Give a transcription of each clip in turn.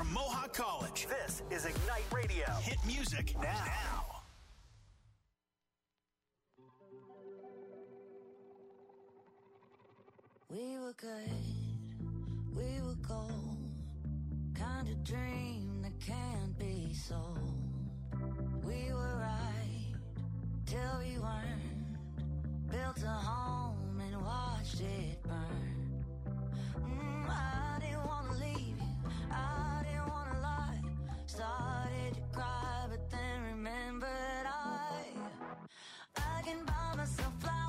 from Mohawk College. This is Ignite Radio. Hit music now. We were good, we were gold, kind of dream that can't be sold. We were right till we weren't, built a home and watched it burn. I didn't want to leave you, I didn't want to lie, started to cry but then remembered I can buy myself flowers.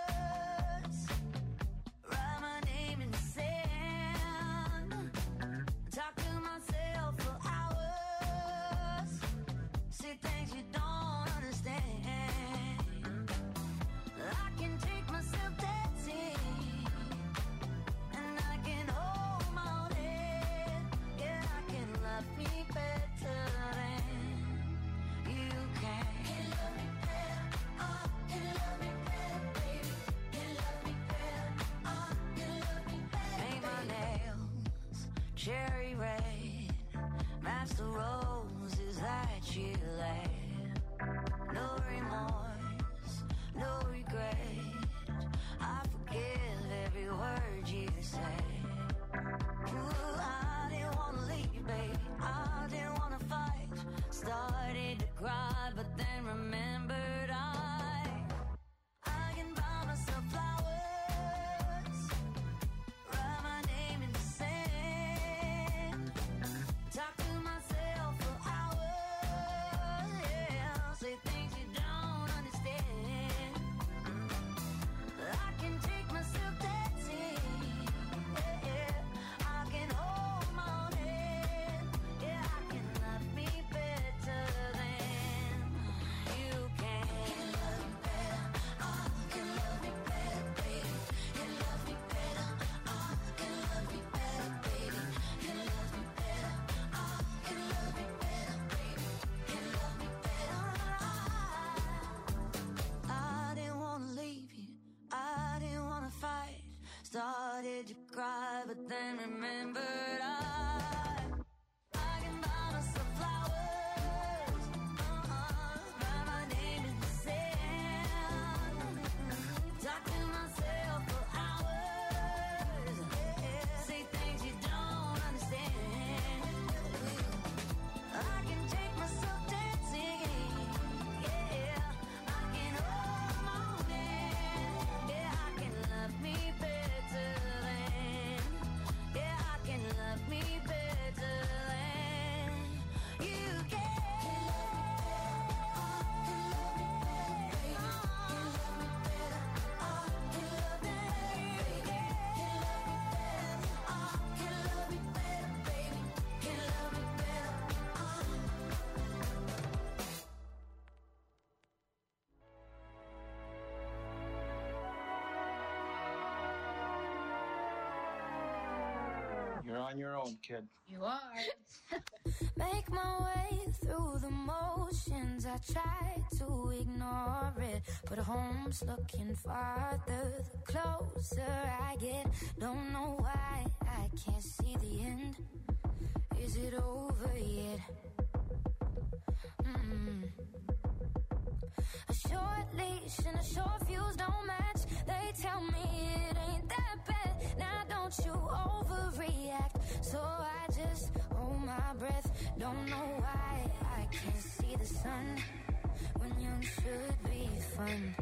Cherry red, match the roses that you laid. No remorse, no regret, I forgive every word you say. Ooh, I didn't want to leave, baby, I didn't want to fight. Started to cry, but then remembered I can buy myself flowers. Started to cry, but then remembered I can buy myself flowers, write my name in the sand, talk to myself for hours, say things you don't understand. I can take myself dancing, I can hold my hand, I can love me better. You're on your own, kid. You are. Make my way through the motions. I try to ignore it, but home's looking farther the closer I get. Don't know why I can't see the end. Is it over yet? A short leash and a short fuse don't match. They tell me it ain't that bad. Now don't you overreact. So I just hold my breath. Don't know why I can't see the sun when young should be fun.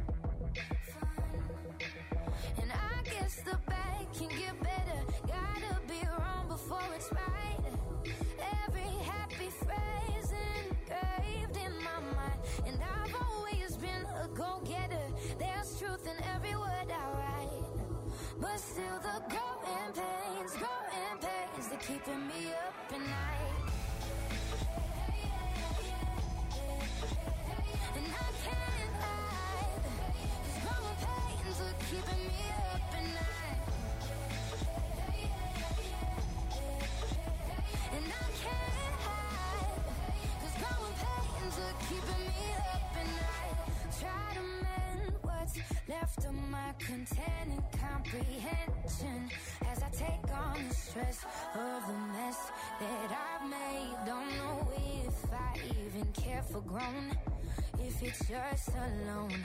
And I guess the bad can get better. Gotta be wrong before it's right. Every happy phrase engraved in my mind. And I've always been a go-getter. There's truth in every word I write. But still the growing pains, they're keeping me up at night. And I can't hide, 'cause growing pains are keeping me up at night. And I can't hide, 'cause growing pains are keeping keeping me up at night. Try to mend what's left of my content and comprehension as I take on the stress of the mess that I've made. Don't know if I even care for grown, if it's just alone.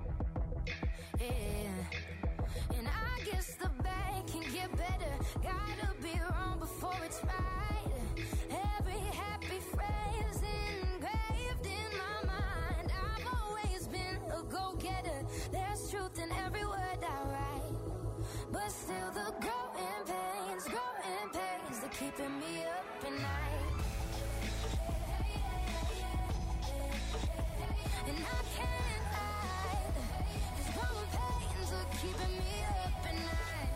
Yeah. And I guess the bad can get better. Gotta be wrong before it's right. Every happy phrase engraved in my mind. I've always been a go-getter. There's truth in every word I write. But still the growing pains, they're keeping me up at night. And I can't hide, these growing pains are keeping me up at night.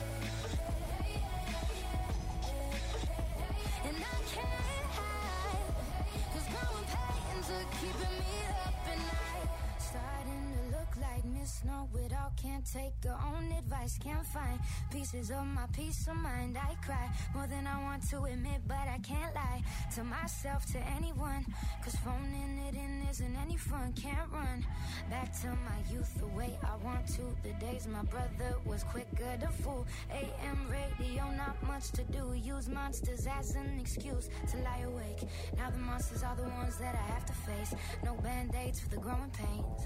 And I can't hide, cause growing pains are keeping me up at night. Starting to look like Miss Know-It-all, can't take her own advice, can't find pieces of my peace of mind. I cry more than I want to admit, but I can't lie to myself, to anyone, cause phoning it in isn't any fun. Can't run back to my youth the way I want to. The days my brother was quicker to fool. AM radio, not much to do. Use monsters as an excuse to lie awake. Now the monsters are the ones that I have to face. No band-aids for the growing pains.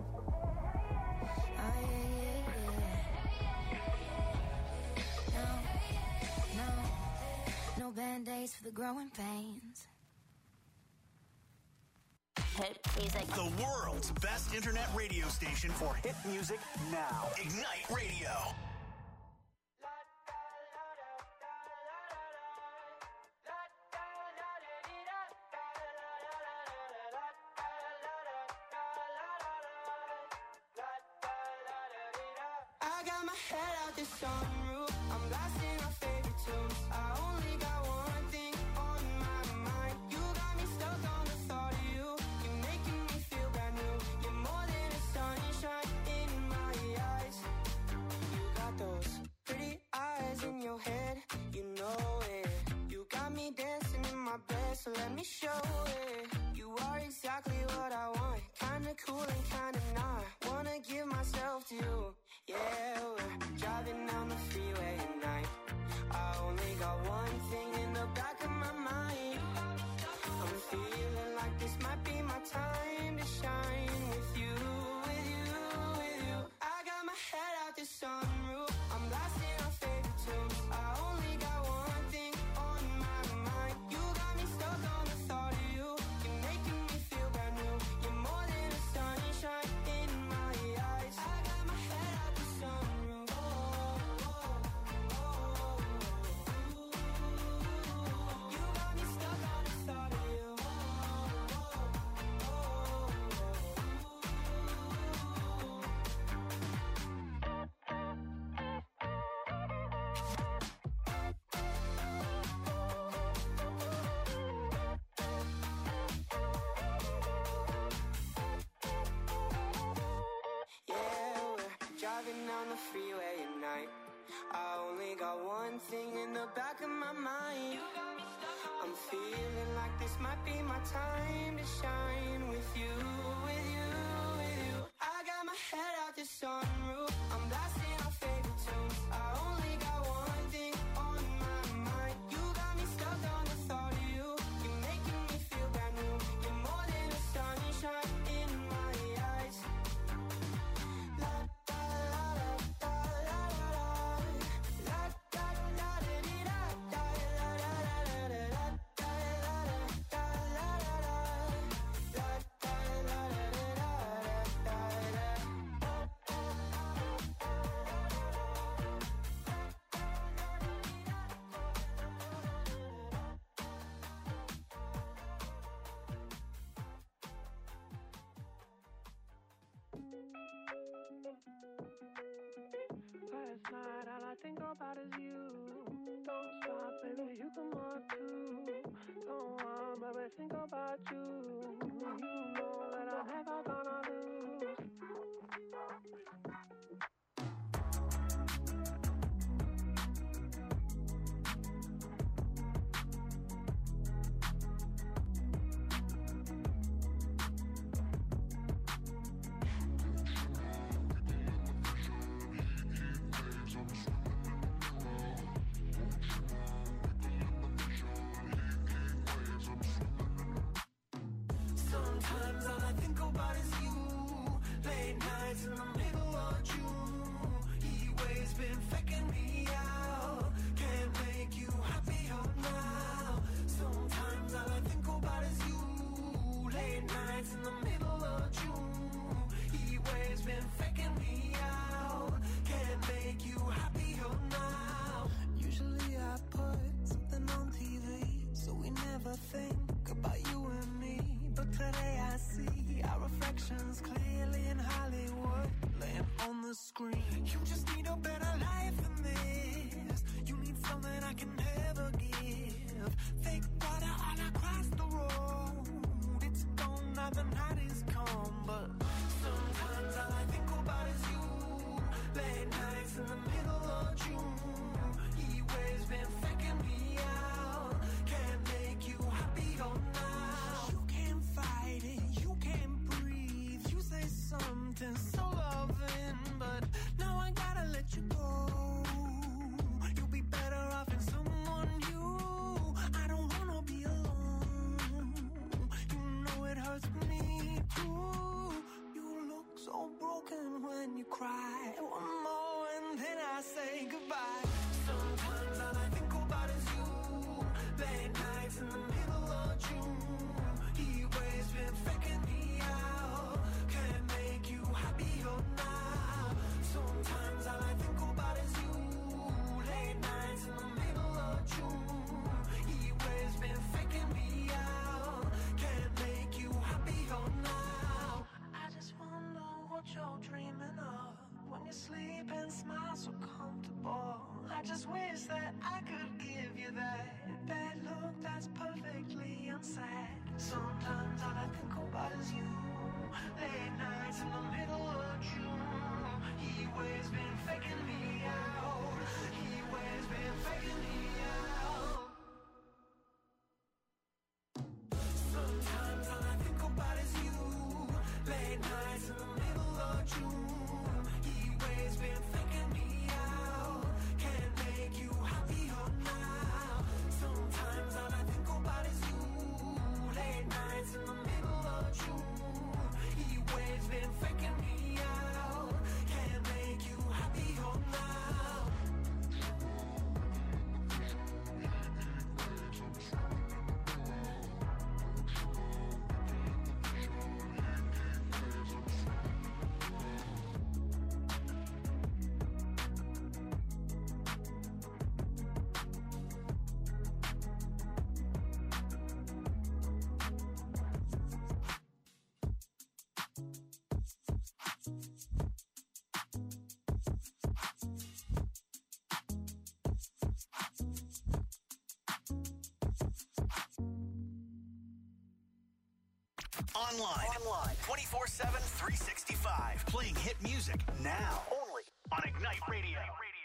Oh yeah, yeah. No band-aids for the growing pains. Hit music. The world's best internet radio station for hit music now. Ignite Radio. I got my head out the sunroof. I'm blasting our favorite tunes. I only got one thing on my mind. You got me stuck on the thought of you. You're making me feel brand new. You're more than a sunshine in my eyes. You got those pretty eyes in your head. You know it. You got me dancing in my bed, so let me show it. You are exactly what I want. Kinda cool and kinda not. Wanna give myself to you. Yeah, we're driving down the freeway at night. I only got one thing in the back of my mind. I'm feeling like this might be my time to shine with you, with you, with you. I got my head out the sunroof. I'm blasting our favorite tunes. I only got one thing on my mind. You got me stuck on the thought of you. You're making me feel brand new. You're more than a sunshine in my eyes. I got my head out the sunroof. Oh, oh, oh, oh. You got me stuck on the thought of you. Oh, oh, yeah, we're driving down the freeway at night. I only got one thing in the back of my mind. I'm feeling like this might be my time to shine with you, with you, with you. I got my head out the sunroof. I'm blasting our favorite tunes. I only got one thing on my mind. You got me stuck on the thought of you. You're making me feel brand new. You're more than a sunshine in my eyes. La da la da la la la da da da dee da da la la la la da la la da la la la da da la la Last night, all I think about is you. Don't stop, baby, you come on too. Don't want, baby, think about you. You know that I'm never gonna lose. reflections clearly in Hollywood, laying on the screen. You just need a better life than this. You need something I can never give. Fake water all across the road. It's gone now, the night is come. But sometimes all I think about is you. Late nights in the middle of June. He waves been faking me out. Can't make you happier now. You can't fight it, you can't breathe. You say something so loving, but now I gotta let you go. You'll be better off in someone new. I don't wanna be alone. You know it hurts me too. You look so broken when you cry. One more and then I say goodbye. Sometimes all I think about is you. Late nights in the middle of June. He waves been faking me out. Can't make you happier now. Sometimes all I think about is you. Late nights in the middle of June. He waves been faking me out. Can't make you happier now. I just wonder what you're dreaming of. When you sleep and smile so comfortable. I just wish that I could give you that bad look that's perfectly unsaid. Sometimes all I think about is you. Late nights in the middle of June. He waves been faking me out. He waves been faking me out. Sometimes all I think about is you. Late nights in the middle of June. He waves been faking me out. Can't make you happier now. Sometimes all I think about is you. Late nights in the middle of June. He waves been faking me out. Can't make you happier now. Online. 24/7, 365. Playing hit music now. Only on Ignite Radio.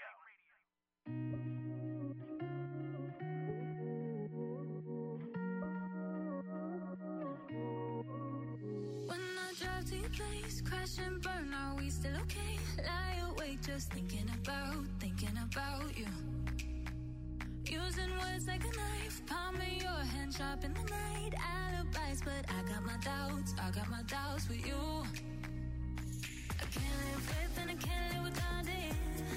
When I drive to your place, crash and burn, are we still okay? Lie awake just thinking about you. Using words like a knife, palm in your hand, sharp in the night. Alibis, but I got my doubts with you. I can't live with and I can't live without it.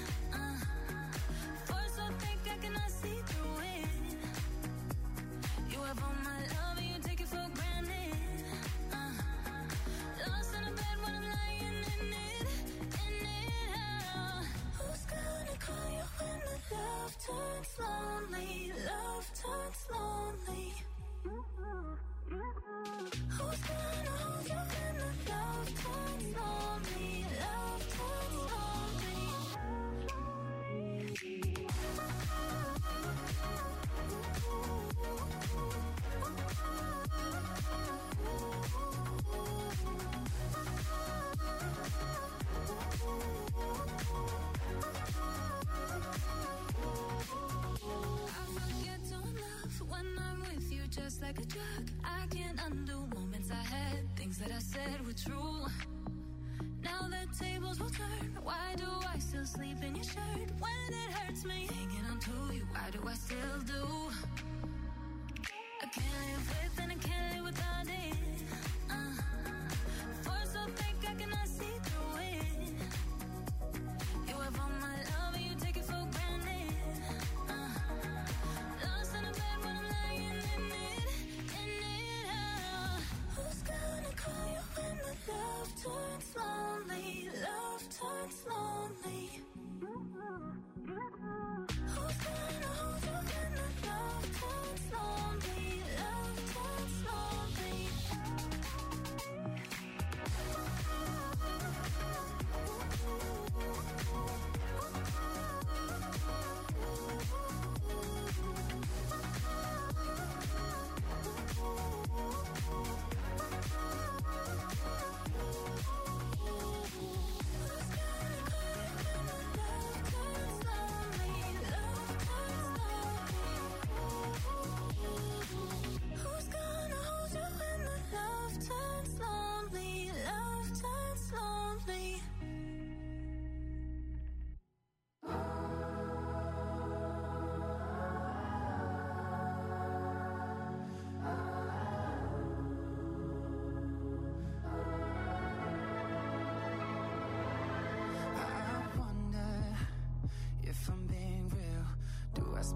Force so thick I cannot see through it. You have all my love and you take it for granted. Lost in a bed when I'm lying in it. Who's gonna call you when the love turns lonely? Love turns lonely. Who's gonna hold you when the love turns lonely? Love turns lonely. I forget to love when I'm with you, just like a drug. I can't undo moments I had, things that I said were true. Now the tables will turn. Why do I still sleep in your shirt when it hurts me? Hanging on to you, why do I still do? I can't live with and I can't live without it. Force so thick I cannot see through it. You have all my love and you take it for granted. Lost in a bed when I'm lying in it. Who's gonna call you when the love turns lonely? Love turns lonely. Who's gonna hold you when the love turns lonely? Love turns lonely.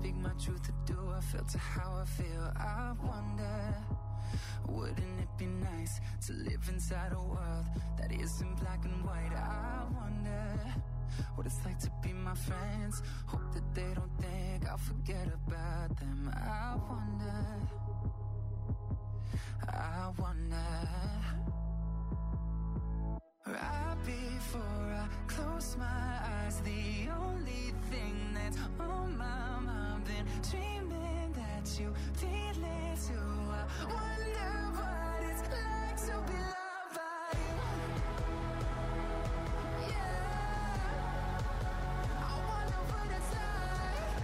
speak my truth or do I feel to how I feel? I wonder, wouldn't it be nice to live inside a world that isn't black and white? I wonder what it's like to be my friends. Hope that they don't think I'll forget about them. I wonder, right before I close my eyes, the only thing that's on my mind, been dreaming that you feel it too. I wonder what it's like to be loved by you. Yeah, I wonder what it's like.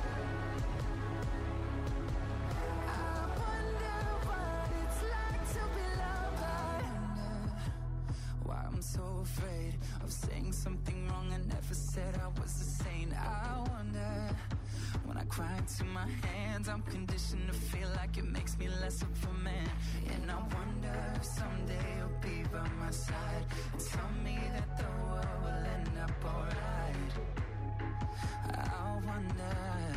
I wonder what it's like to be loved by you. Why I'm so afraid of saying something wrong. I never said I was a saint. I wonder, when I cry into my hands, I'm conditioned to feel like it makes me less of a man. And I wonder if someday you'll be by my side and tell me that the world will end up alright. I wonder,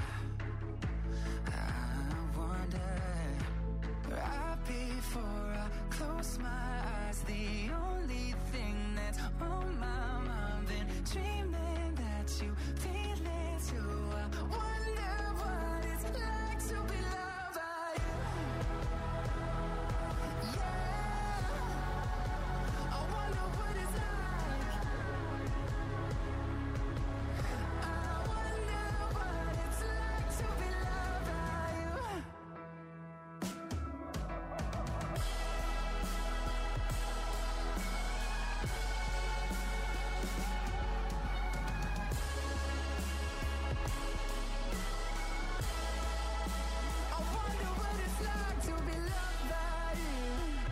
right before I close my eyes, the only thing that's on my mind, been dreaming that you feel it too. I wonder what it's like to be loved by you. Yeah, I wonder what it's like. I wonder what it's like to be loved by you. I wonder what it's like to be loved by you.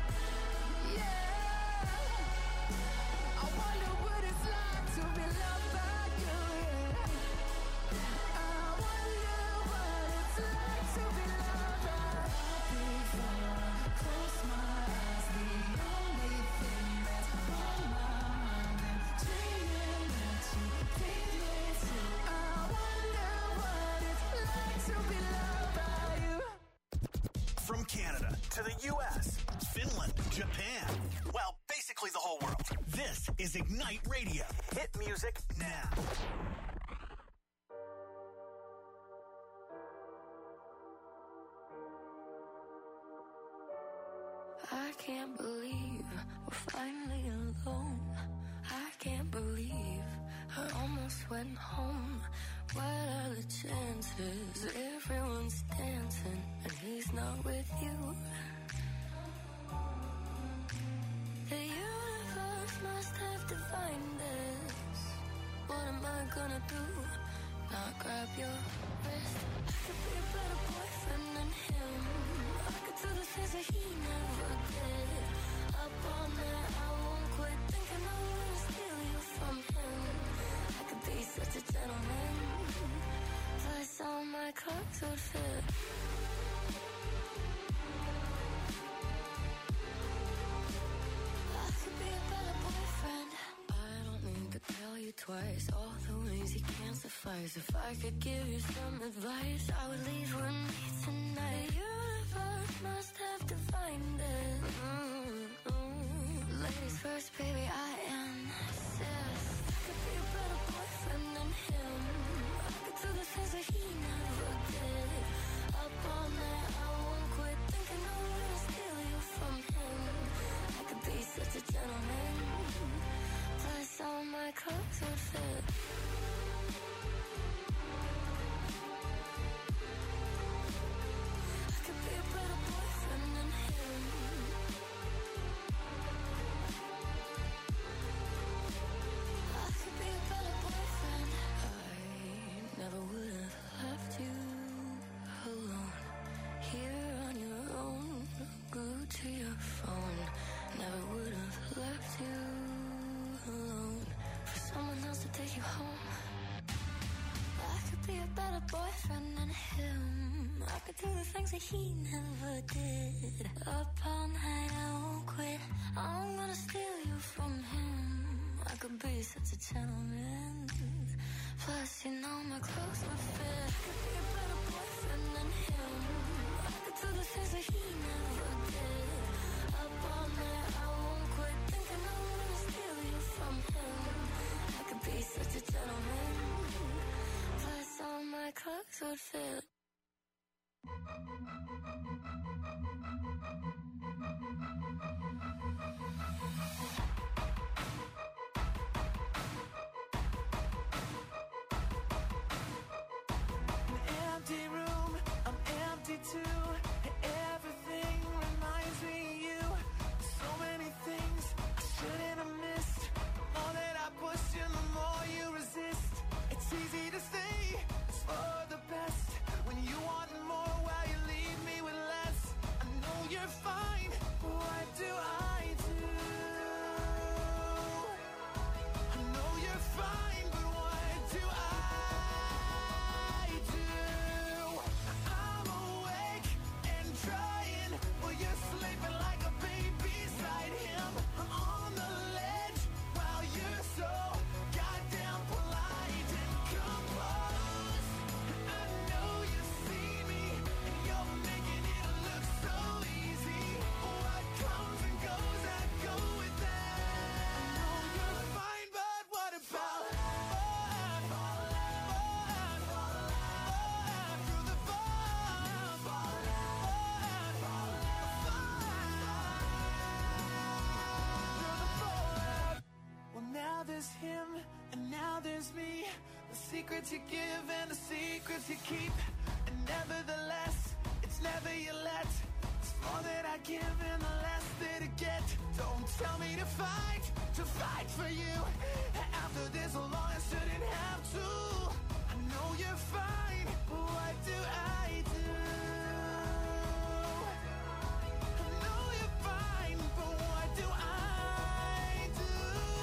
Yeah, I wonder what it's like to be loved by you. Yeah, I wonder what it's like to be loved by you. Before I close my eyes, the only thing that's on my mind, and dreaming that you feel it too. I wonder what it's like to be loved by you. From Canada to the U.S., Finland, Japan, well, basically the whole world. This is Ignite Radio. Hit music now. I can't believe we're finally alone. I can't believe I almost went home. What are the chances? Everyone's dancing and he's not with you. The universe must have divined this. What am I gonna do? Not grab your wrist. I could be a better boyfriend than him. I could do the things that he never did. Up all night, I won't quit thinking I wanna steal you from him. I could be such a gentleman. Plus all my clothes would fit. I could be a better boyfriend. I don't need to tell you twice all the ways he can't suffice. If I could give you some advice, I would leave with me tonight. The universe must have divined it. Ladies first, baby, I insist. I could be a better boyfriend than him. I could do the things that he never did. Up all night, I won't quit thinking I wanna steal you from him. I could be such a gentleman. Plus all my clothes would fit. I could be a better boyfriend than him. I could be a better boyfriend. I never would have left you alone. Here on your own, glued to your phone. Never would have left you alone for someone else to take you home. I could be a better boyfriend than him. I could do the things that he never did. Up all night, I won't quit. I'm gonna steal you from him. I could be such a gentleman. Plus, you know my clothes would fit. I could be a better boyfriend than him. I could tell the things that he never did. Up all night, I won't quit thinking I'm gonna steal you from him. I could be such a gentleman. Plus all my clothes would fit. Empty room, I'm empty too. Everything reminds me of you. So many things I shouldn't have missed. The more that I push you, the more you resist. It's easy to say it's for the best when you want more while you leave me with less. I know you're fine, but what do I do? I know you're fine, but what do I do? I'm awake and trying while you're sleeping like a baby beside him. I'm on the ledge while you're so goddamn polite and composed. I know you see me and you're making it look so easy. What comes and goes, I go with that. I know you're fine, but what about through the Well, now there's him and now there's me. The secrets you give and the secrets you keep. And nevertheless, it's never you let. It's more that I give and the less that I get. Don't tell me to fight for you. After this long, I shouldn't have to. I know you're fine, but what do I do? I know you're fine, but what do I do?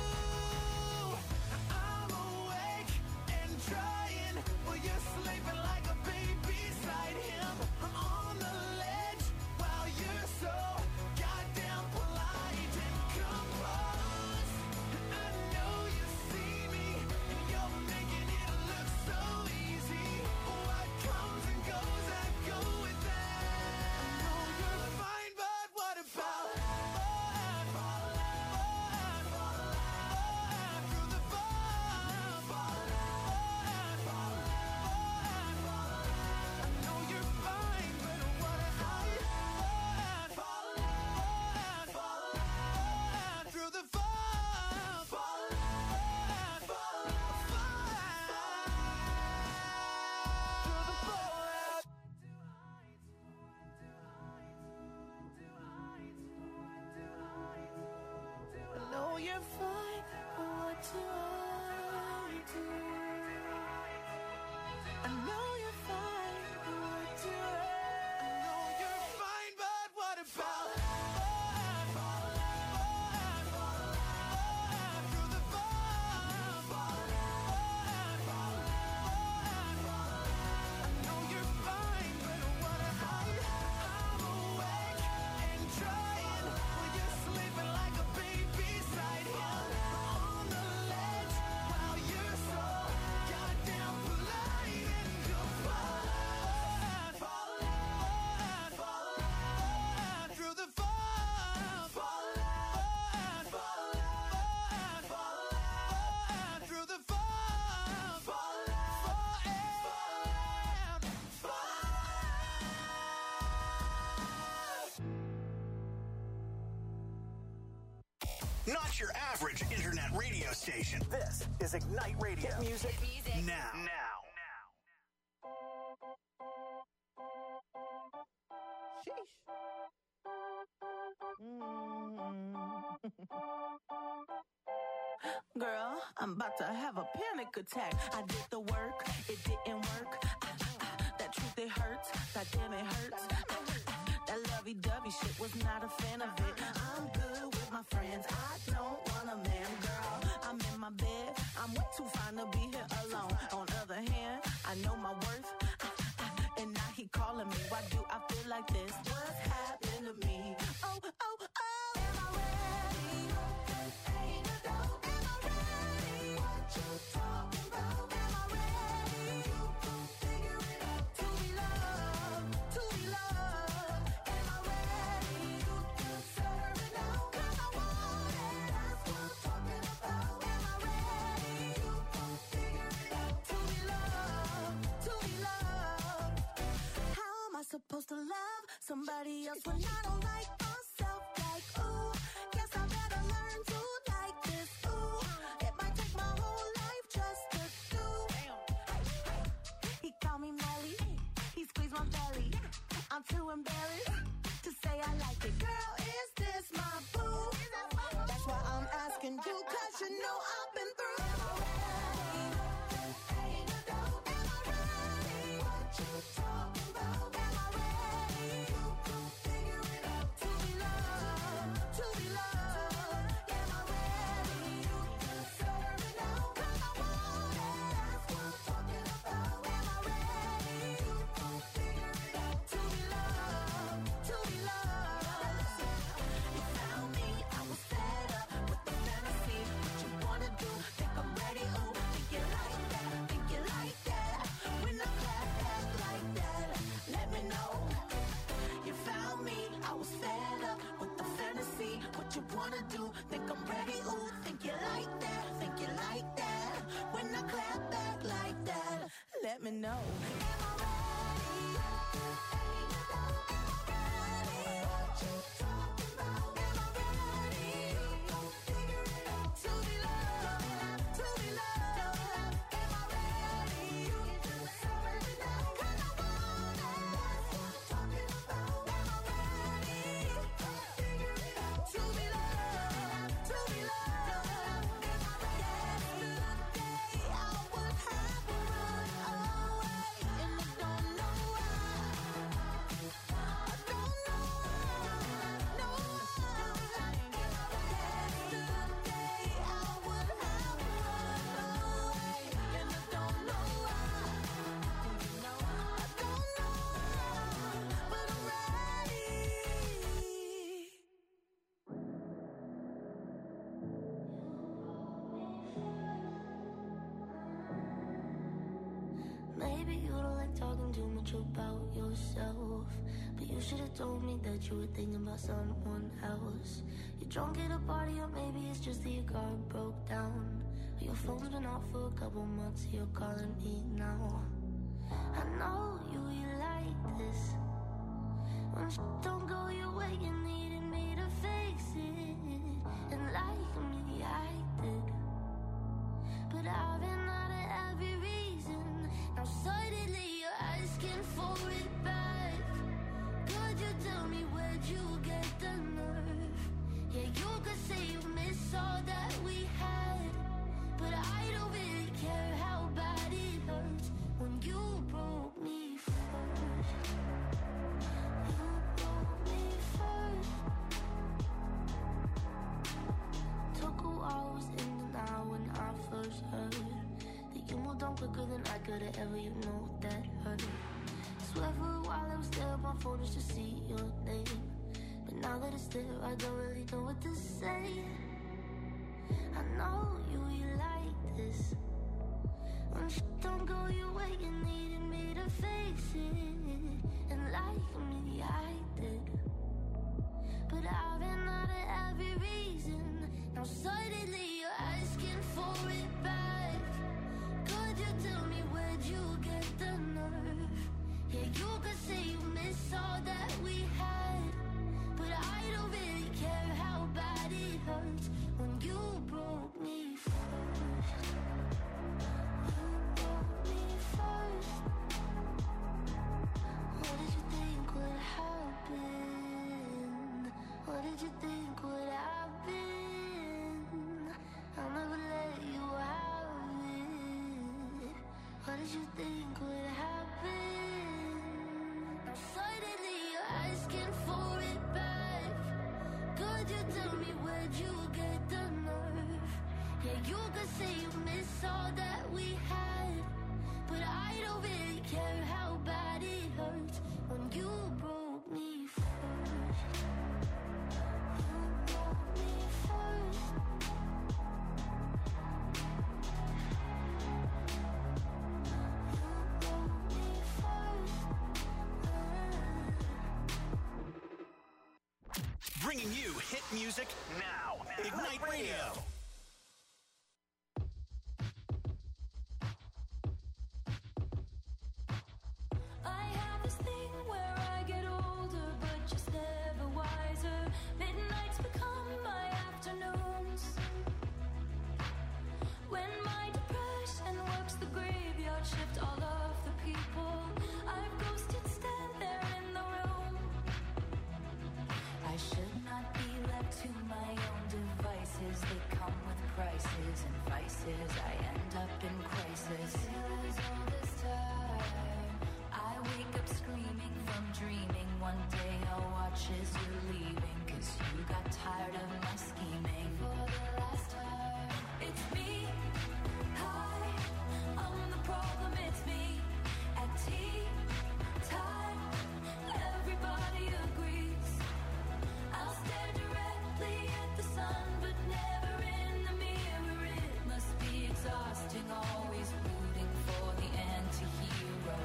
I'm awake and trying while you're sleeping like a baby beside him. I'm on the ledge while you're so goddamn polite and composed. I know you see me and you're making it look so easy. What comes and goes, I go with that. I know you're fine, but what about through the I know you're fine, but what about through the I know you're fine, but what do I do? I know you're fine, but what do I know you're fine, but what about through the I know you're fine, but what about I'm awake and trying while you're sleeping like a baby beside him. On the ledge while you're so goddamn polite and composed. Through the through the Not your average internet radio station. This is Ignite Radio. Hit music now. Girl, I'm about to have a panic attack. I did the work, it didn't work. That truth, it hurts. That damn, it hurts. That lovey-dovey shit was not a fan of it. I'm good with my friends. I don't want a man, girl. I'm in my bed. I'm way too fine to be here alone. On the other hand, I know my worth. And now he calling me. Why do I feel like this? What's happened to me? Oh, oh, oh. Am I ready? Ain't no doubt. Am I ready? What you talking about? Am I ready? You can figure it out to be loved. somebody else when I don't like myself. Like, ooh, guess I better learn to like this. Ooh, it might take my whole life just to do. He called me Melly, he squeezed my belly. I'm too embarrassed to say I like it. Girl, is this my boo? That's why I'm asking you, 'cause you know I've been through. Think I'm ready, ooh, think you like that, when I clap back like that, let me know. Am I ready? What you talking about? Am I ready? Figure it out. To be loved, to be loved. Am I ready? You deserve it now. 'Cause I want it. That's what I'm talking about. Am I ready? Figure it out. To be loved. Maybe you don't like talking too much about yourself, but you should have told me that you were thinking about someone else. You're drunk at a party, or maybe it's just that your car broke down. Your phone's been off for a couple months, you're calling me now. I know you like this. When don't go your way, you needed me to fix it. And like me, I did. But I've been out of every reason. Now suddenly you're asking for it back. Could you tell me where'd you get the nerve? Yeah, you could say you miss all that we had, but I don't really care how bad it hurts when you broke me first. You broke me first. Took a while, was in denial when I first heard that you moved on quicker than I could have ever, you know that hurt. Swear for a while I was there on my phone just to see your name, but now that it's there, I don't really know what to say. I know you like this. When don't go your way, you needed me to fix it. And like me, I did. But I've been out of every reason. Now suddenly you're asking for it back. Could you tell me where'd you get the nerve? Yeah, you could say you miss all that we had, but I don't really care how bad it hurts when you broke me first. You broke me first. What did you think would happen? What did you think would happen? I'll never let you have it. What did you think would happen? Now suddenly you're asking for it back. Could you tell me where'd you get the nerve? Yeah, you could say you miss all that we had, but I don't really care how bad it hurts when you broke me first. You broke me first. You broke me first. Bringing you hit music now. Ignite Radio. I have this thing where I get older, but places, I end up in crisis. Realize all this time, I wake up screaming from dreaming. One day I'll watch as you're leaving, 'cause you got tired of my scheming. For the last time, it's me. Hi, I'm the problem, it's me. At tea time, everybody agrees. I'll stare directly at the sun, but never in the mirror. It must be exhausting, always rooting for the anti-hero.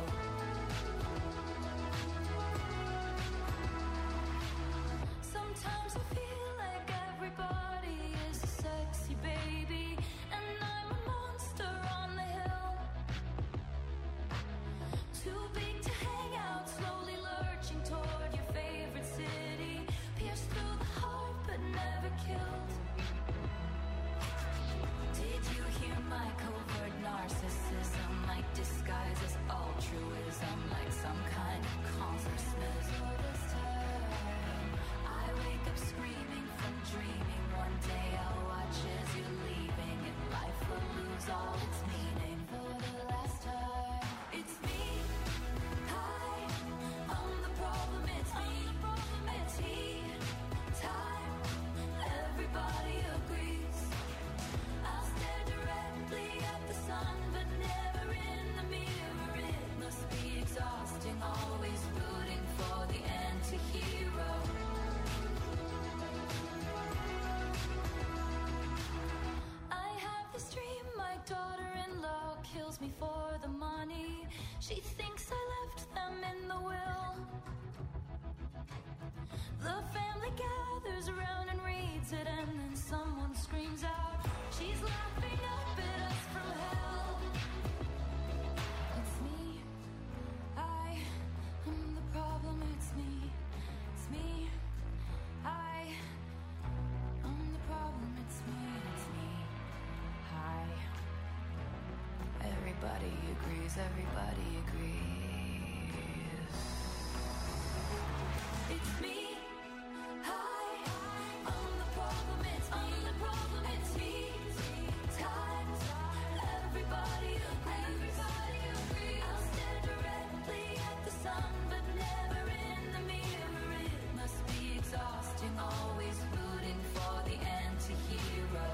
Sometimes I feel like everybody is a sexy baby, and I'm a monster on the hill. Too big to hang out, slowly lurching toward your favorite city. Pierced through the heart, but never killed. Did you hear my covert narcissism? Like disguise as altruism, like some kind of consciousness. All this time, I wake up screaming from dreaming. One day I'll watch as you're leaving, and life will lose all its meaning. For the last time, it's me. Hi, I'm the problem, it's me. At tea time, everybody agrees. I'll stare directly at the sun, but never in the mirror. It must be exhausting, always rooting for the anti-hero. I have this dream, my daughter-in-law kills me for the money. She thinks I left them in the will. The family gathers around and reads it, and then someone screams out, she's laughing up at us from hell. It's me. I'm the problem, it's me. It's me. I'm the problem, it's me. It's me. Hi. Everybody agrees, everybody agrees. It's me. Hi, I'm the problem, it's me. I'm the problem, it's me. Time, everybody agrees. I'll stare directly at the sun, but never in the mirror. It must be exhausting, always rooting for the anti-hero.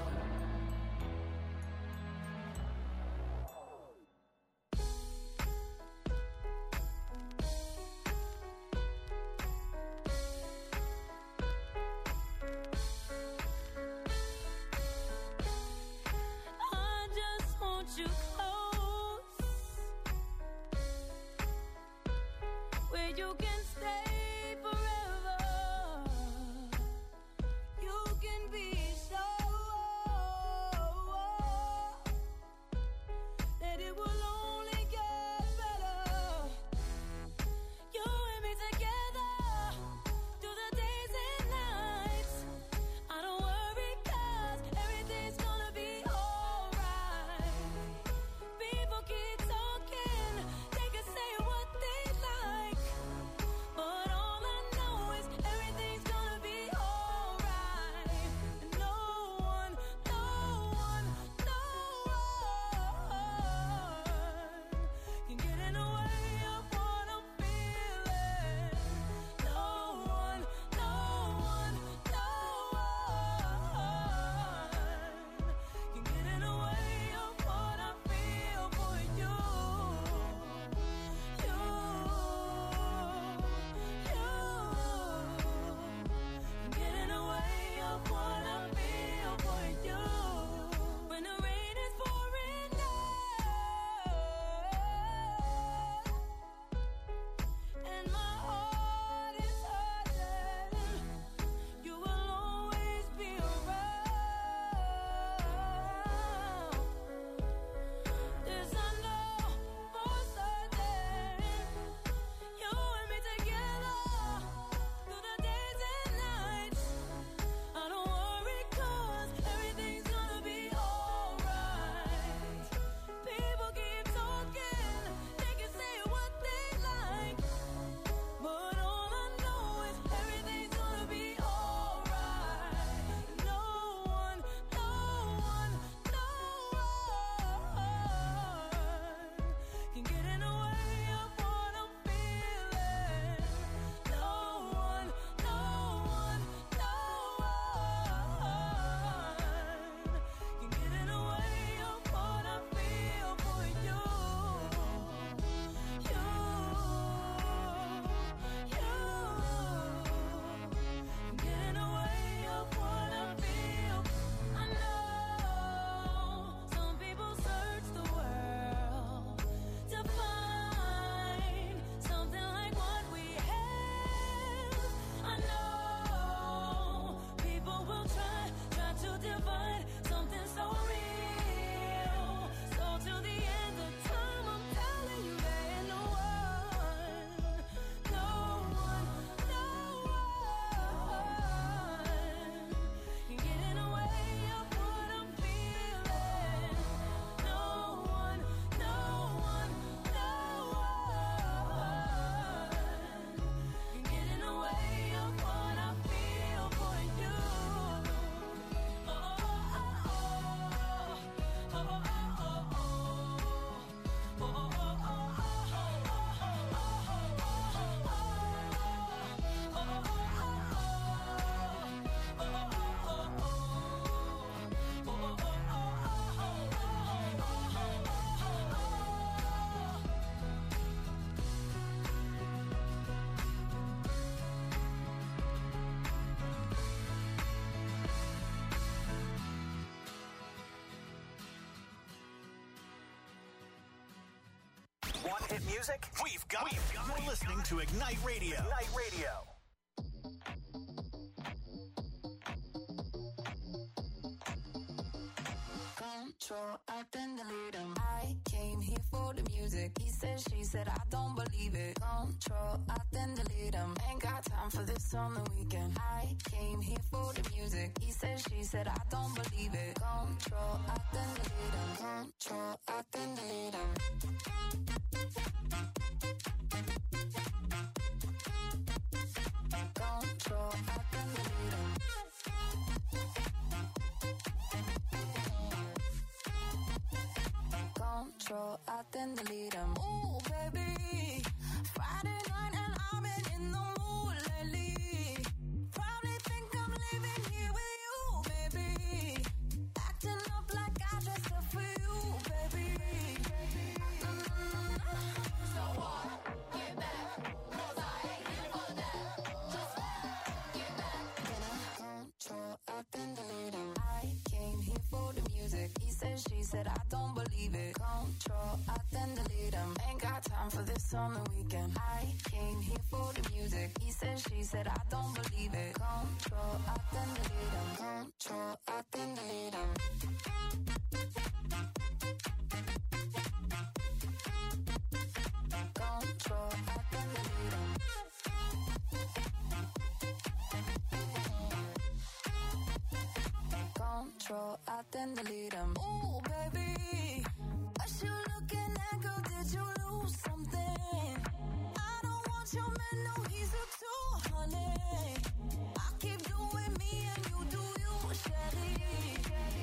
want hit music? We've got it. You're listening to Ignite Radio. Ignite Radio. Control, I then delete him. I came here for the music. He said, she said, I don't believe it. Control, I then delete him. Ain't got time for this on the weekend. I came here for the music. He said, she said, I don't believe it. Control, I then delete him. Control, I then delete him. Control, I then delete him. Control, I then delete him. Ooh, baby, Friday night and I've been in the mood lately. Probably think I'm living here with you, baby. Acting up like I dressed up for you, baby. So what? Get back, 'cause I ain't here for that. Just get back. Control, I then delete him. I came here for the music. He said, she said, I don't believe it. Control, I then delete him. Ain't got time for this on the weekend. I came here for the music. He said, she said, I don't believe it. Control, I then delete him. Control, I then delete him. Control, I then delete him. Control, I then delete him. Ooh, baby, what you looking at, girl? Did you lose something? I don't want your man, no, he's a two, honey. I keep doing me and you do you, Shelly.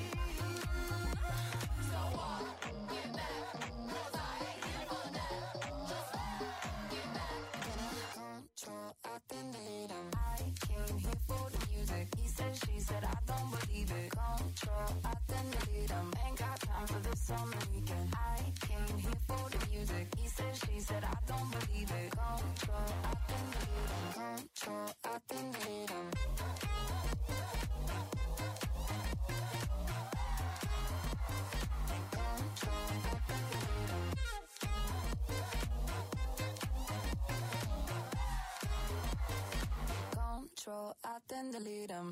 So what? Get back, 'cause I ain't here for that. Just get back. Control, I then delete him. I came here for the music. He said, she said, I don't believe it. Control, I then delete him. Ain't got time for this on the weekend. I came here for the music. He said, she said, I don't believe it. Control, I then delete him. Control, I then delete him. Control, I then delete him. Control, I then delete him.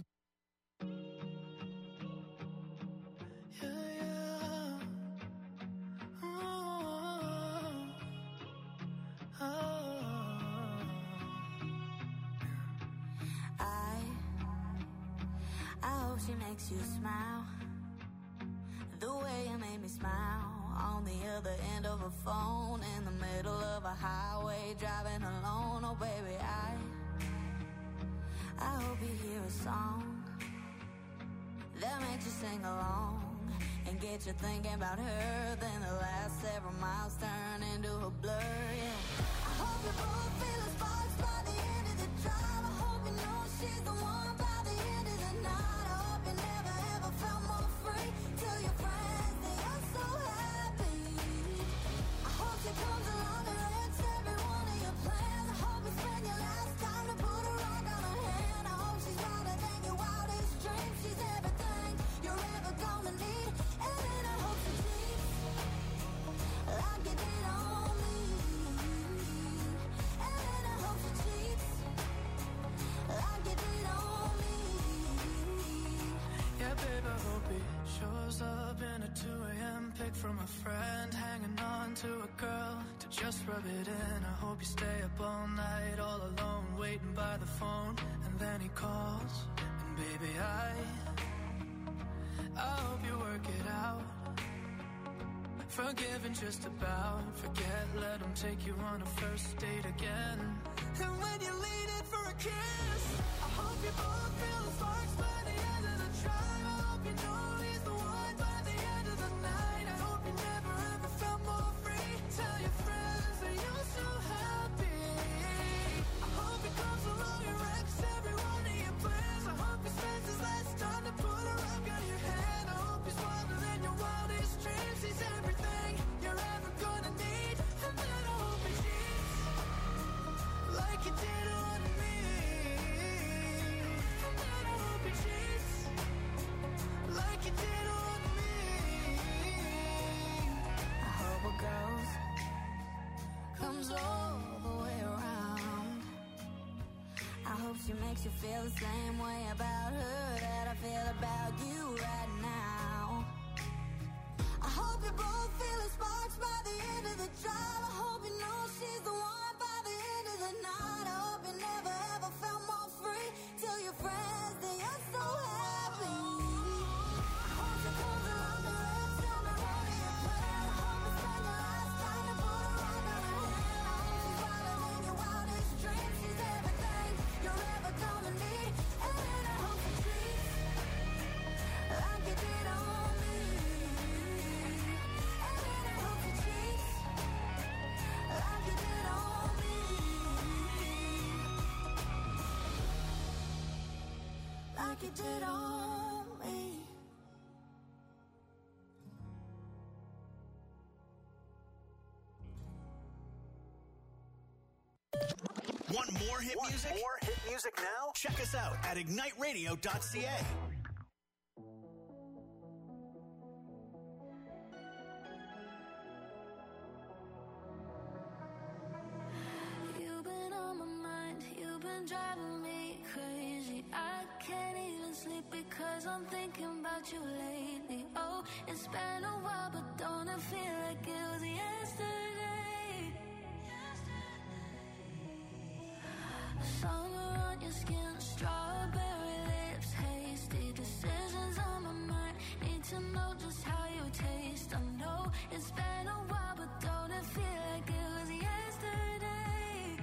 I hope she makes you smile the way you made me smile on the other end of a phone in the middle of a highway driving alone. Oh baby, I hope you hear a song that makes you sing along and get you thinking about her. Then the last several miles turn into a blur, yeah. I hope you both feel the sparks by the end of the drive. I hope you know she's the one by the end of the night. I hope you never ever felt more free. Tell your friends that you're so happy. I hope she comes along and wrecks every one of your plans. I hope you spend your last time to put a rock on her hand. I hope she's wilder than your wildest dreams. She's everything you're ever gonna need. And then I hope she cheats like you did on me. And then I hope she cheats like you did on me. Yeah, babe, I hope he shows up in a 2 a.m. pic from a friend, hanging on to a girl to just rub it in. I hope you stay up all night, all alone, waiting by the phone, and then he calls. And baby, I hope you work it out. Forgiving just about, forget, let him take you on a first date again. And when you lean in for a kiss, I hope you both feel the sparks by the end of the drive. I hope you know he's the one by the end of the night. I hope you never ever felt more free. Tell your friends that you're so happy. I hope he comes along and wrecks every one of your plans. I hope he spends his last time to put a rock on your hand. I hope he's wilder than your wildest dreams. He's everything you're ever gonna need. And then I hope he cheats like you did on me. And then I hope he cheats she makes you feel the same way about her that I feel about you right now. I hope you both feeling sparks by the end of the drive. I hope you know she's the one by the end of the night. I hope you never ever felt more free. Tell your friends that you're so happy. I hope she comes along the red, tell me what do you plan. I hope you spend your last time to put a rock on her hand. I hope she's wilder than your wildest dreams. She's everything you're ever gonna need. And I hope she treats like you did on me. And I hope she treats like you did on me. Like you did on me. Want more hit music? More hit music now? Check us out at igniteradio.ca. You've been on my mind, you've been driving me crazy. I can't even sleep because I'm thinking about you lately. Oh, it's been a while, but don't it feel like it was yesterday? Summer on your skin, strawberry lips, hasty decisions on my mind. Need to know just how you taste. I know it's been a while, but don't it feel like it was yesterday?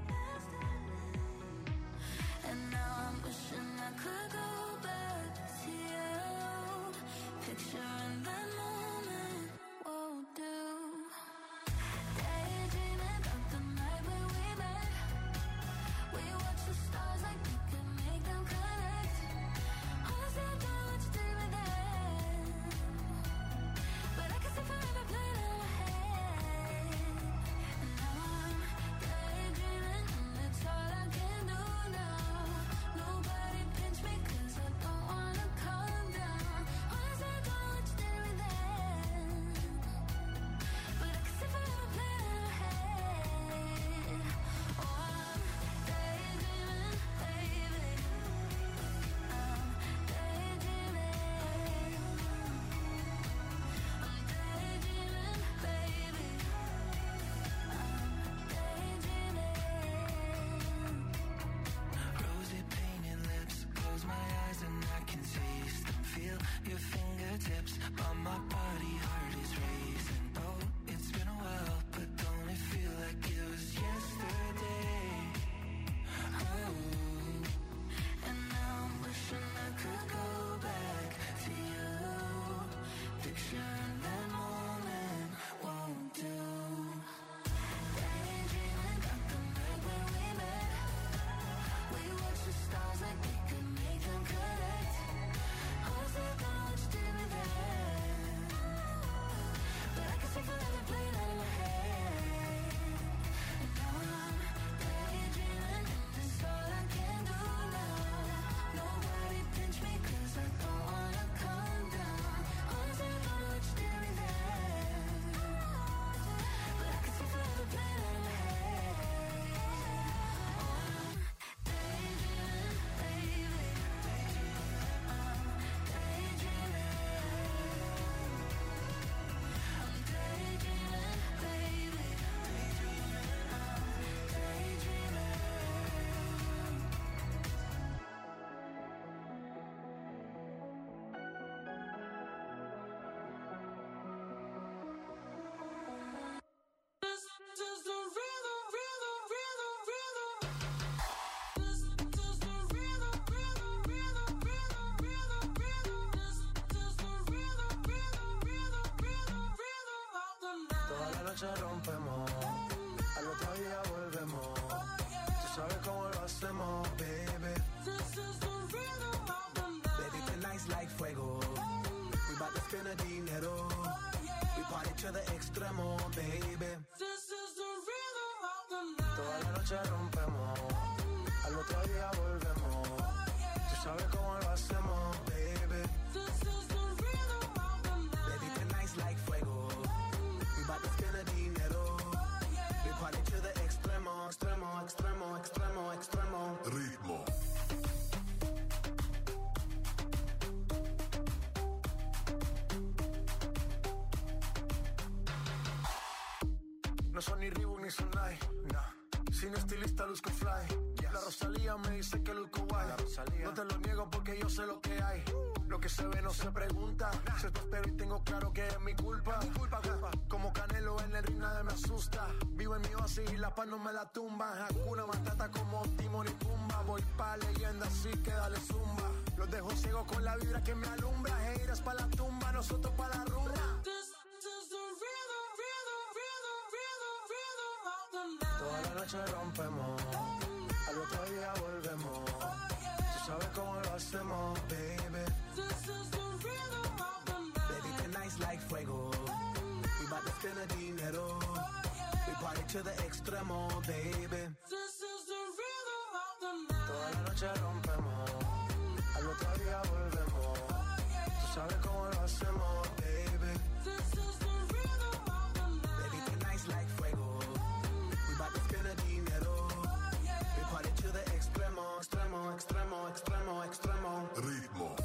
And now I'm wishing I could go back to you. Picturing that moment won't do. Daydreaming about the night when we met. We watch the stars like we could make them connect. Honestly, I don't know what you did with that, but I can see forever playing in my head. And now I'm daydreaming, and it's all I can do now. Nobody pinch me 'cause I don't wanna calm down. Honestly, I don't know what you did with that, but I can see forever playing in my head. Oh, I'm daydreaming, baby. I'm daydreaming. I'm daydreaming, baby. I'm daydreaming. Rosy painted lips, close my eyes and I can taste and feel your fingertips on my body, heart is racing. Oh, it's been a while, but don't it feel like it was yesterday? Oh, And now I'm wishing I could go back to you. Picturing that moment won't do. Daydreaming about the night when we met. We watch the stars like we could make them connect. Honestly, I don't know what you did with that, but I can see forever playing out in my head. And now I'm daydreaming, and it's all I can do now. Nobody pinch me 'cause I don't wanna calm down. Honestly, I don't know what you did with that, but I can see forever playing out in my head. Oh, I'm daydreaming, baby. I'm daydreaming. I'm daydreaming, baby. I'm daydreaming. This is the rhythm, rhythm, rhythm, rhythm. This is the rhythm, rhythm, rhythm, rhythm, rhythm, rhythm. This is the rhythm, rhythm, rhythm, rhythm, rhythm of the night. toda la noche rompemos, al otro día volvemos. Tú sabes cómo lo hacemos, baby. This is the rhythm of the night. Baby, tonight's like fuego. We bout to spend the dinero. We party to the extremo, baby. This is the rhythm of the night. Toda la noche rompemos, al otro día volvemos. Tú sabes cómo lo hacemos, baby. This is the rhythm of the night. Baby, tonight's like fuego. We bout to spend the dinero. We party to the extremo, extremo, extremo, extremo, extremo. Ritmo. No son ni Reebok ni Sonai, nah. Sin estilista luzco fly. La Rosalía me dice que luzco guay. No te lo niego porque yo sé lo que hay. Lo que se ve no se pregunta. Se te espero y tengo claro que es mi culpa. Como Canelo en el ring nadie me asusta. Vivo en mi oasis y la paz no me la tumba. Hakuna Matata como Timon y Pumba. Voy pa' leyenda así que dale zumba. Los dejo ciego con la vibra que me alumbra. Heiras pa' la tumba, nosotros pa' la rumba. Toda la noche rompemos, al otro día volvemos. Tú sabes cómo lo hacemos, baby. Baby, tonight's like fuego. We bout to spend the dinero. We party to the extremo, baby. Toda la noche rompemos, al otro día volvemos. Tú sabes cómo lo hacemos, baby. Baby, tonight's like fuego. Extremo, extremo, extremo, extremo. Ritmo.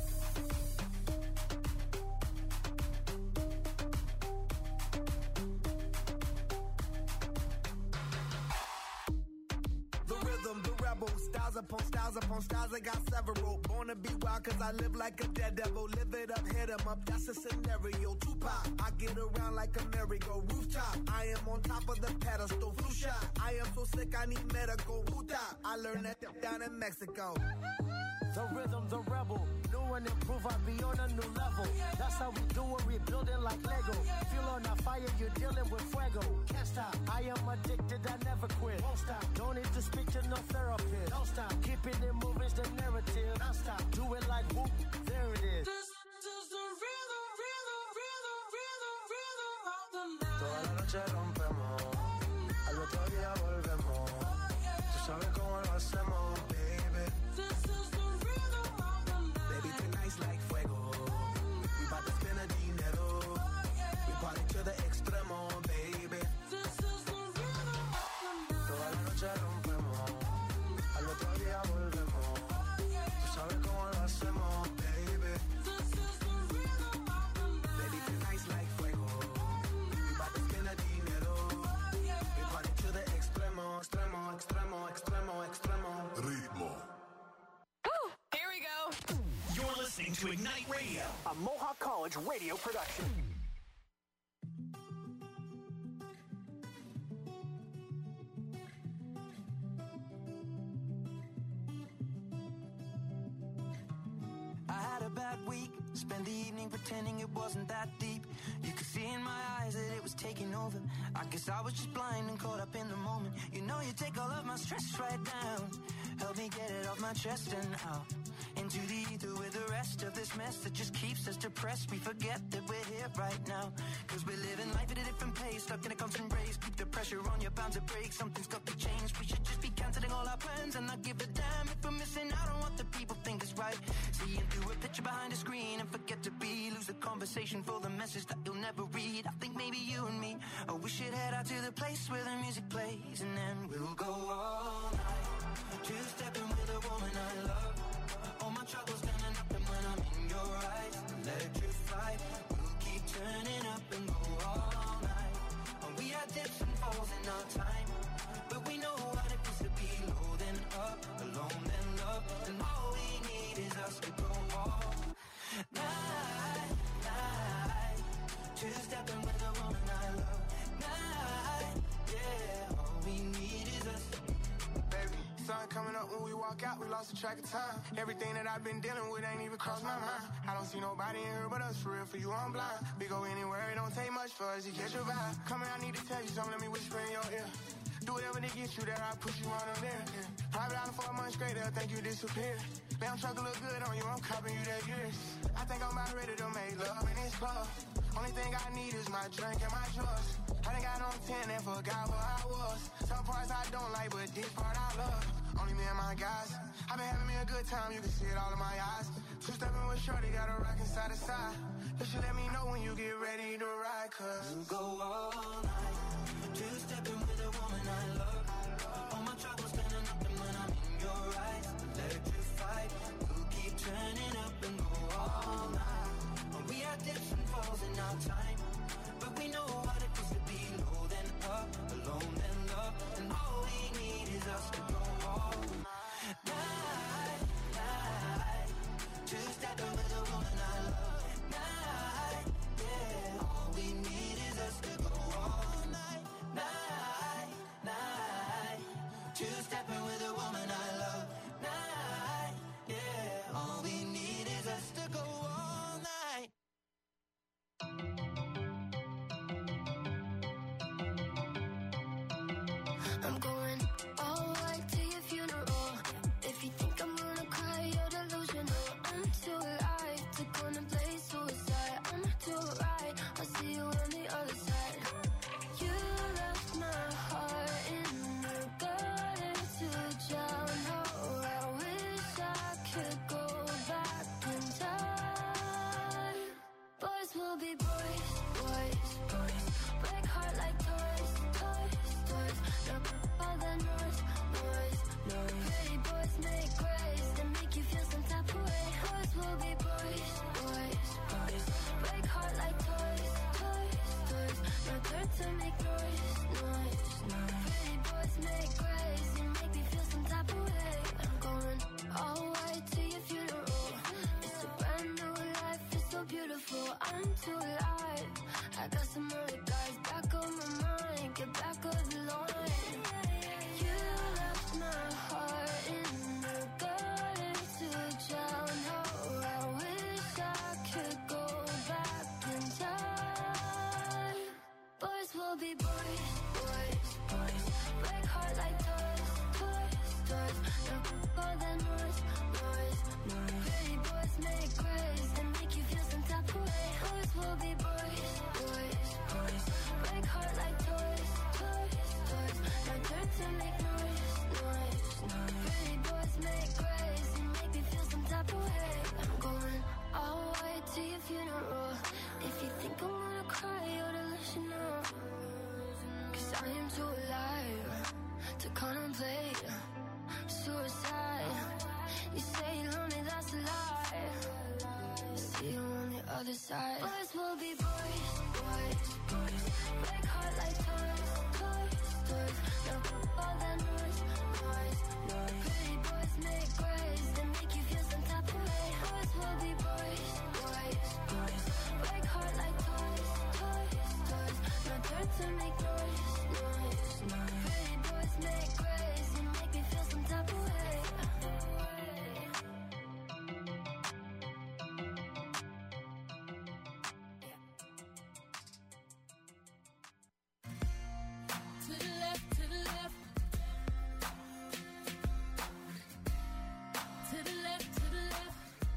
The rhythm, the rebel. Styles upon styles upon styles, I got several. Born to be wild cause I live like a dead devil. Live it up, hit 'em up, that's a scenario. Tupac, I get around like a merry-go rooftop. I am on top of the pedestal, flu shot. I am so sick, I need medical. Huta, I learned that down in Mexico. The rhythm, the rebel. New and improve, I be on a new level. That's how we do it, we building like Lego. Feel on a fire, you're dealing with fuego. Can't stop, I am addicted, I never quit. Won't stop, don't need to speak to no therapist. Don't stop, keeping it moving's the narrative. Don't stop, do it like whoop, there it is. This is the rhythm, rhythm, rhythm, rhythm, rhythm of the night. Toda la noche rompemos, al otro día volvemos. Tú sabes cómo lo hacemos, baby. This is the rhythm of the night. Baby, tonight's like fuego. We bout to spend the dinero. We party to the extremo, baby. This is the rhythm of the night. Toda la noche rompemos, al otro día volvemos. Tú sabes cómo lo hacemos, baby. This is the rhythm of the night. Baby, tonight's like fuego. We bout to spend the dinero. We party to the extremo, extremo, extremo, extremo, extremo. Ritmo. Here we go. You're listening to Ignite Radio, a Mohawk College radio production. I had a bad week, spent the evening pretending it wasn't that deep. You could see in my eyes that it was taking over. I guess I was just blind and caught up in the moment. You know you take all of my stress right down. Help me get it off my chest and out into the ether with the rest of this mess that just keeps us depressed. We forget that we're here right now, cause we're living life at a different pace, stuck in a constant race. Keep the pressure on, you're bound to break. Something's got to change. We should just be cancelling all our plans and not give a damn if we're missing out on what the people think is right. Seeing through a picture behind a screen and forget to be. Lose the conversation for the message that you'll never read. I think maybe you and me, oh, we should head out to the place where the music plays, and then we'll go all night, two-stepping with a woman I love. All my troubles standing up, and when I'm in your eyes, electrified. We'll keep turning up and go all night. And we had dips and falls in our time, but we know what it feels to be low then up, alone then love. And all we need is us to go all night, night. Two-stepping with a woman I love. Night, yeah. All we need is us. Baby, sun coming up when we walk out, we lost the track of time. Everything that I've been dealing with ain't even crossed my mind. I don't see nobody in here but us, for real, for you I'm blind. We go anywhere, it don't take much for us to catch your vibe. Come here, I need to tell you something, let me whisper in your ear. Do whatever to get you there, I'll put you on them there. Private island for a month straight, they'll think you disappeared. Damn truck look good on you, I'm copping you that years. I think I'm about ready to make love in this club. Only thing I need is my drink and my drugs. I done got on 10 and forgot where I was. Some parts I don't like, but this part I love. Only me and my guys. I've been having me a good time, you can see it all in my eyes. Two-stepping with shorty, got a rockin' side to side. You should let me know when you get ready to ride, cause we'll go all night, two-stepping with a woman I love. All my troubles standing up, and when I'm in your eyes, electrified. We'll keep turning up and go all night. And we had dips and falls in our time, but we know what it feels to be low then up, alone I'm going all white to your funeral. If you think I'm gonna cry, you're delusional. I'm too alive to contemplate suicide. I'm too right, I'll see you on the other side. You left my heart in the gutter to drown. Oh, I wish I could go back in time. Boys will be boys, boys, boys. Break heart like toys, toys, toys. Now all the noise, noise, noise. Pretty boys make grace and make you feel some type of way. Boys will be boys, boys, boys. Break heart like toys, toys, toys. Now turn to make noise, noise, noise. Pretty boys make grace and make me feel some type of way. I'm going all white to your funeral. It's a brand new life, it's so beautiful. I'm too alive. I got some other guys back on my mind. Get back on the line. You left my heart in the gutter to drown. Oh, I wish I could go back in time. Boys will be boys, boys, boys. Break heart like toys, toys, toys. Now all the noise, noise, noise. Pretty boys make grace and make you feel some type of way. Boys will be boys, boys, boys. Break heart like toys, toys, toys. Now turn to make noise, noise, noise. Pretty boys make grace and make me feel some type of way. I'm going all white to your funeral. If you think I'm gonna cry, you ought to listen up. 'Cause I am too alive to contemplate suicide. You say you're lonely, that's a lie. See you on the other side. Boys will be boys, boys, boys. Break heart like toys, toys, toys. Now all the noise, noise, noise. Pretty boys make grace and make you feel some type of way. Boys will be boys, boys, boys. Break heart like toys, toys, toys. Now turn to make noise, noise, noise. Pretty boys make grace and make me feel some type of way. To the left, to the left. To the left, to the left.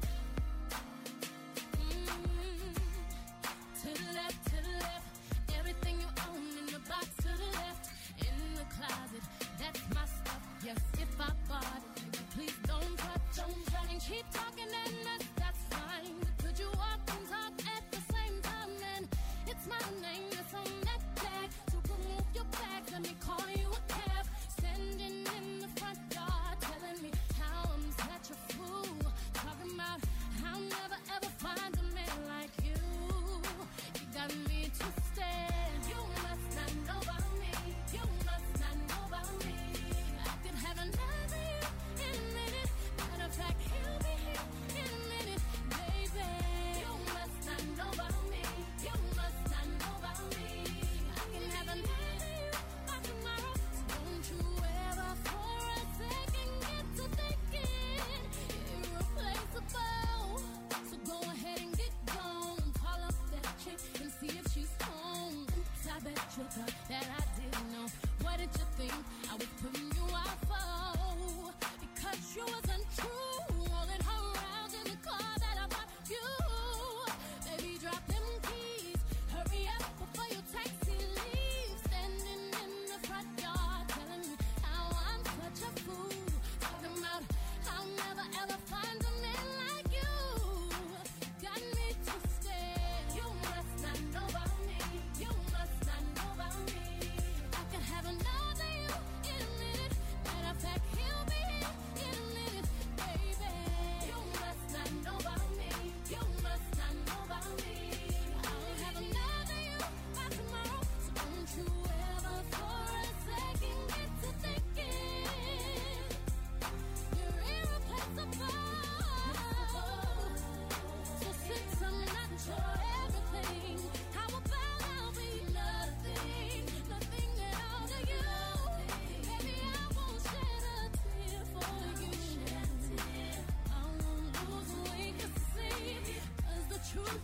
To the left, to the left. Everything you own in the box to the left. In the closet, that's my stuff. Yes, if I bought it, then please don't touch. Don't try and keep talking and that's fine. But could you walk and talk at the same time? And it's my name that's on that tag. So remove your bags, let me call you a cab. Standing in the front yard, telling me how I'm such a fool. Talking about I'll never ever find a man like you. You got me twisted. You must not know about me. You must not know about me. I could have another you in a minute. Matter of fact, he'll be here in a minute, baby. You must not know about me. You must not know about me. I can have another you by tomorrow. So don't you ever for a second get to thinking irreplaceable. So go ahead and get gone. Call up that chick and see if she's home. Oops, I bet you thought that I didn't know. What did you think I was putting you out for? Because you wasn't true.